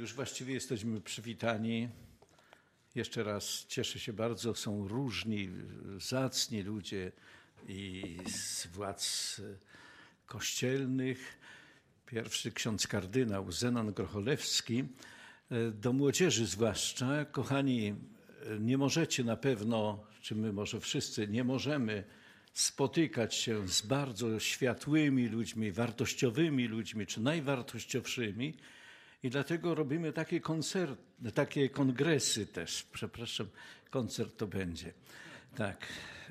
już właściwie jesteśmy przywitani. Jeszcze raz cieszę się bardzo. Są różni, zacni ludzie i z władz kościelnych. Pierwszy ksiądz kardynał Zenon Grocholewski. Do młodzieży zwłaszcza. Kochani, nie możecie na pewno, czy my może wszyscy nie możemy spotykać się z bardzo światłymi ludźmi, wartościowymi ludźmi, czy najwartościowszymi. I dlatego robimy takie koncerty, takie kongresy też. Przepraszam, koncert to będzie. Tak.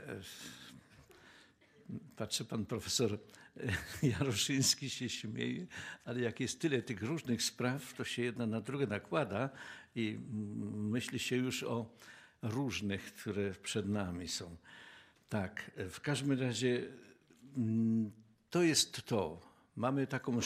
Patrzę, pan profesor Jaroszyński się śmieje, ale jak jest tyle tych różnych spraw, to się jedna na drugą nakłada i myśli się już o różnych, które przed nami są. Tak, w każdym razie to jest to. Mamy taką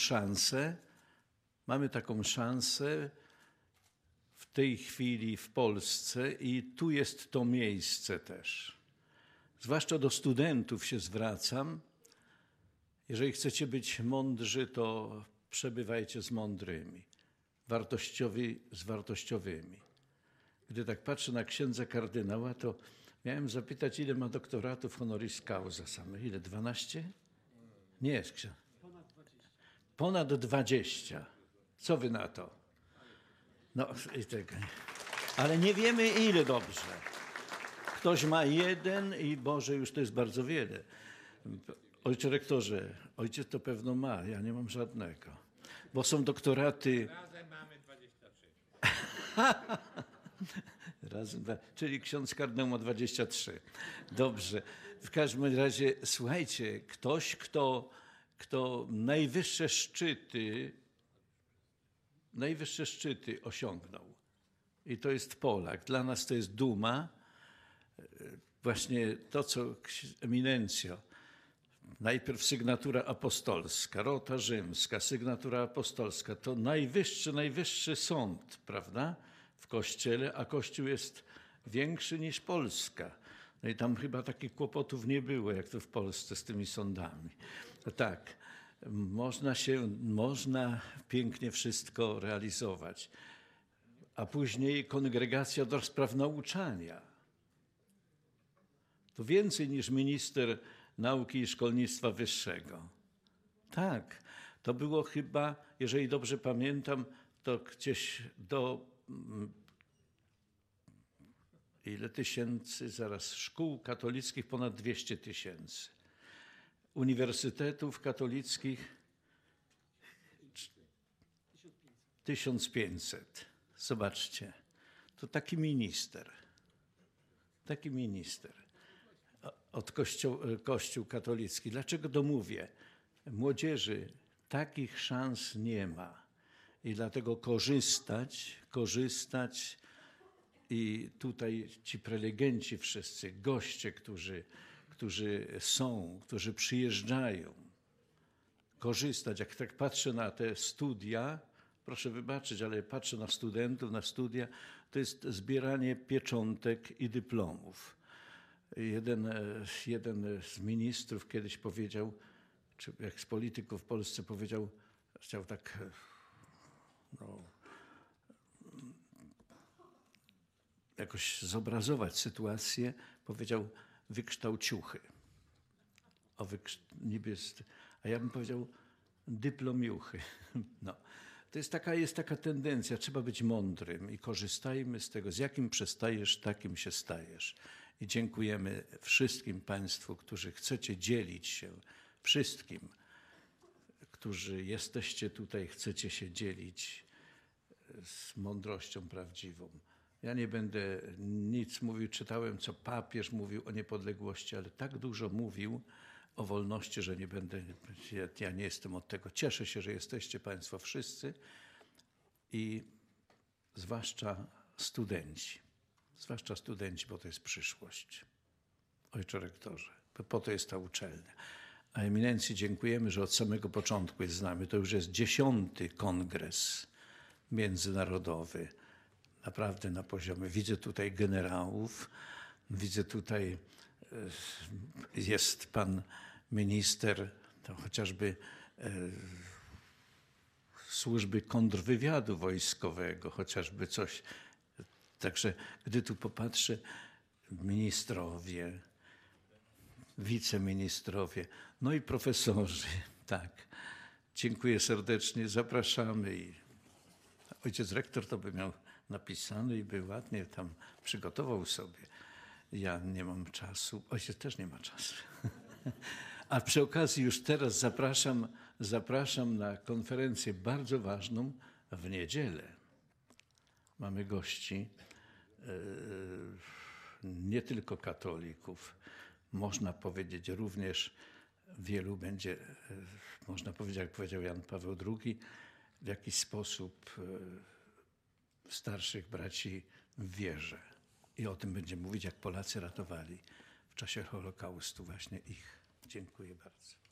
szansę w tej chwili w Polsce i tu jest to miejsce też. Zwłaszcza do studentów się zwracam. Jeżeli chcecie być mądrzy, to przebywajcie z mądrymi, wartościowi z wartościowymi. Gdy tak patrzę na księdza kardynała, to miałem zapytać, ile ma doktoratów honoris causa same. Ile? 12? Nie jest ksiądz. Ponad 20. Co wy na to? No i tego. Ale nie wiemy ile dobrze. Ktoś ma jeden i Boże, już to jest bardzo wiele. Ojcze rektorze, ojciec to pewno ma, ja nie mam żadnego. Bo są doktoraty... Razem mamy 23. Razem, czyli ksiądz kardynał ma 23. Dobrze. W każdym razie, słuchajcie, ktoś, kto najwyższe szczyty osiągnął. I to jest Polak. Dla nas to jest duma. Właśnie to, co eminencjo. Najpierw sygnatura apostolska, rota rzymska, sygnatura apostolska. To najwyższy sąd, prawda? W Kościele, a Kościół jest większy niż Polska. No i tam chyba takich kłopotów nie było, jak to w Polsce z tymi sądami. No tak, można pięknie wszystko realizować. A później kongregacja do spraw nauczania. To więcej niż minister nauki i szkolnictwa wyższego. Tak, to było chyba, jeżeli dobrze pamiętam, to gdzieś do ile tysięcy, zaraz, szkół katolickich ponad 200 000. Uniwersytetów katolickich 1500. Zobaczcie, to taki minister od Kościół katolicki. Dlaczego to mówię? Młodzieży takich szans nie ma i dlatego korzystać i tutaj ci prelegenci wszyscy, goście, którzy przyjeżdżają, korzystać. Jak tak patrzę na te studia, proszę wybaczyć, ale patrzę na studentów, na studia, to jest zbieranie pieczątek i dyplomów. Jeden z ministrów kiedyś powiedział, czy jak z polityków w Polsce powiedział, chciał tak jakoś zobrazować sytuację, powiedział wykształciuchy. A ja bym powiedział dyplomiuchy. No. To jest taka tendencja, trzeba być mądrym i korzystajmy z tego. Z jakim przestajesz, takim się stajesz. I dziękujemy wszystkim Państwu, którzy chcecie dzielić się, wszystkim, którzy jesteście tutaj, chcecie się dzielić z mądrością prawdziwą. Ja nie będę nic mówił, czytałem, co papież mówił o niepodległości, ale tak dużo mówił o wolności, że nie będę, ja nie jestem od tego. Cieszę się, że jesteście Państwo wszyscy i zwłaszcza studenci, bo to jest przyszłość. Ojcze rektorze, po to jest ta uczelnia. A eminencji dziękujemy, że od samego początku jest z nami. To już jest 10. kongres międzynarodowy. Naprawdę na poziomie. Widzę tutaj generałów, widzę tutaj jest pan minister, to chociażby służby kontrwywiadu wojskowego, chociażby coś. Także gdy tu popatrzę, ministrowie, wiceministrowie, no i profesorzy, tak. Dziękuję serdecznie, zapraszamy. I ojciec rektor to by miał napisane i by ładnie tam przygotował sobie. Ja nie mam czasu, ojciec też nie ma czasu. A przy okazji już teraz zapraszam na konferencję bardzo ważną w niedzielę. Mamy gości, nie tylko katolików, można powiedzieć również wielu będzie, można powiedzieć, jak powiedział Jan Paweł II, w jakiś sposób starszych braci w wierze. I o tym będziemy mówić, jak Polacy ratowali w czasie Holokaustu właśnie ich. Dziękuję bardzo.